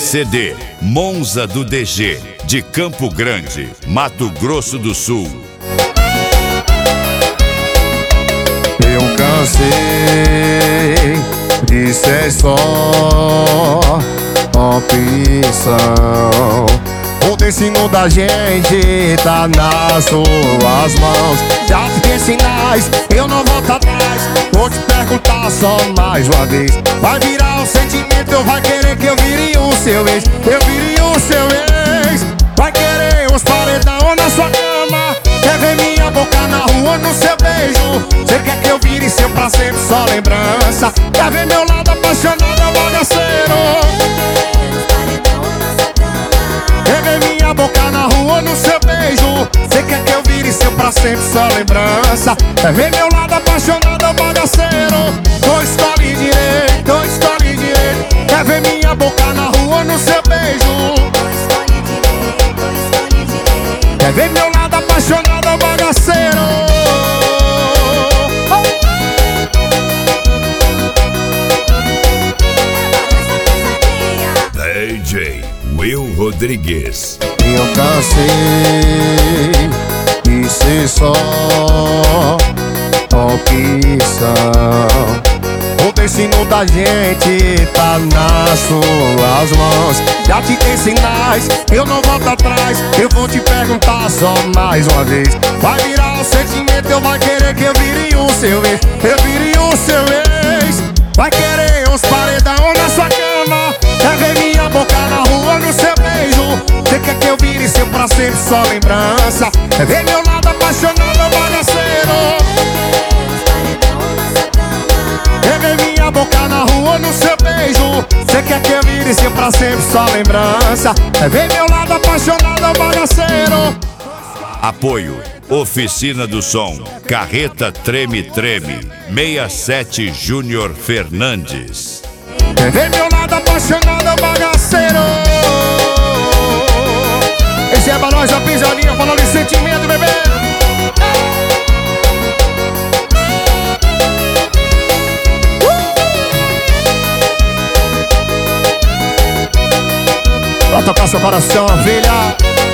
CD Monza do DG, de Campo Grande, Mato Grosso do Sul. Eu cansei de ser só opção. O destino da gente tá nas suas mãos. Já te dei sinais, eu não volto atrás. Vou te perguntar só mais uma vez: vai virar o sentimento ou vai querer que eu vire o seu ex? Eu vire o seu ex. Vai querer os paredão na sua cama, quer ver minha boca na rua no seu beijo. Cê quer que eu vire seu pra sempre, só lembrança. Quer ver meu lado apaixonado, bagaceiro. Quer ver minha boca na rua no seu beijo. Cê quer que eu vire seu pra sempre, só lembrança. Quer ver meu lado apaixonado, bagaceiro. Dois escolhe direito, dois escolhe direito. Quer ver minha boca na rua no seu beijo. Quer ver meu lado apaixonado, bagaceiro. DJ Will Rodrigues. Eu cansei de ser só opção. O destino da gente tá nas suas mãos. Já te dei sinais, eu não volto atrás. Eu vou te perguntar só mais uma vez: vai virar o sentimento ou vai querer que eu vire o seu ex? Eu vire o seu ex. Vai querer uns paredão na sua cama, quer ver minha boca na rua no seu beijo. Cê quer que eu vire seu pra sempre, só lembrança. Quer ver meu lado apaixonado, bagaceiro. Quer ver minha boca na rua no seu beijo. Cê quer que eu vire seu pra sempre, só lembrança. Quer ver meu lado apaixonado, bagaceiro. Apoio Oficina do Som, Carreta Treme Treme, 67 Júnior Fernandes. Quer ver meu lado apaixonado, bagaceiro. Esse é pra nós a pisadinha, falando de sentimento, bebê. Pra tocar seu coração, filha.